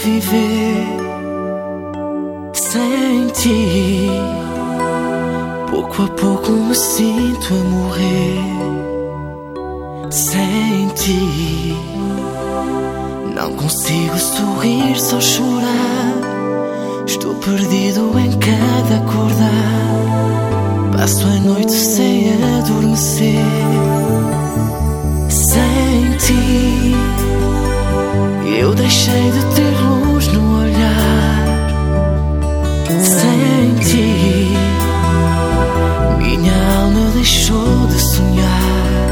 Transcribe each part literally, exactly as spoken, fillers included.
viver sem ti. Pouco a pouco me sinto a morrer sem ti. Não consigo sorrir, só chorar. Estou perdido em cada acordar. Passo a noite sem adormecer sem ti. Eu deixei de ter luz no olhar sem ti. Minha alma deixou de sonhar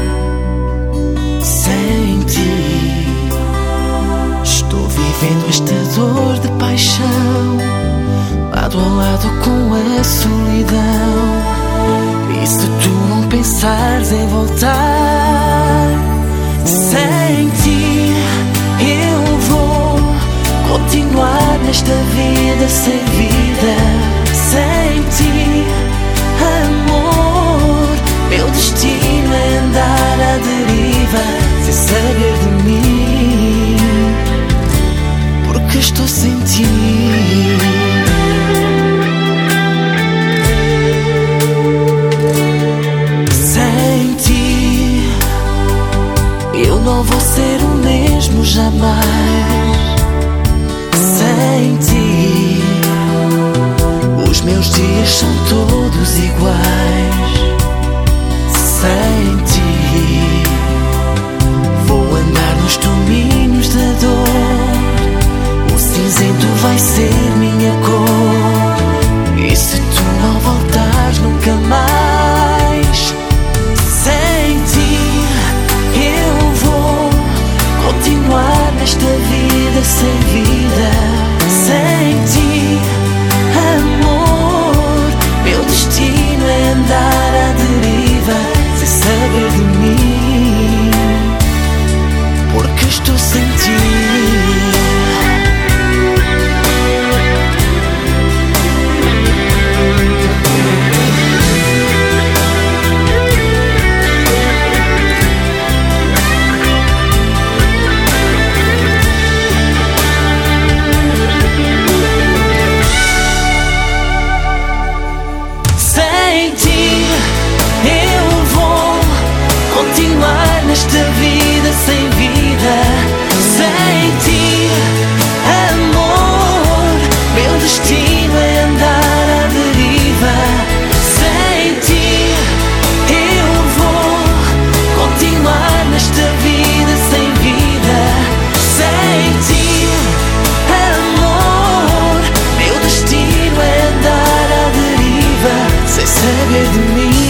sem ti. Estou vivendo esta dor de paixão, lado a lado com a solidão. E se tu não pensares em voltar sem ti, eu vou continuar nesta vida sem vida. Sem ti, amor, meu destino é andar à deriva sem saber de mim, porque estou sem ti. Sem ti, eu não vou ser o mesmo jamais. Sem ti, os meus dias são todos iguais. Sem ti, vou andar nos domínios da dor. O cinzento vai ser minha cor. E se tu não voltares nunca mais, sem ti, eu vou continuar nesta vida sem vida. Sem ti, amor, meu destino é andar à deriva sem saber de mim, porque estou sem ti. Nesta vida sem vida, sem ti, amor, meu destino é andar à deriva. Sem ti, eu vou continuar nesta vida sem vida. Sem ti, amor, meu destino é andar à deriva sem saber de mim.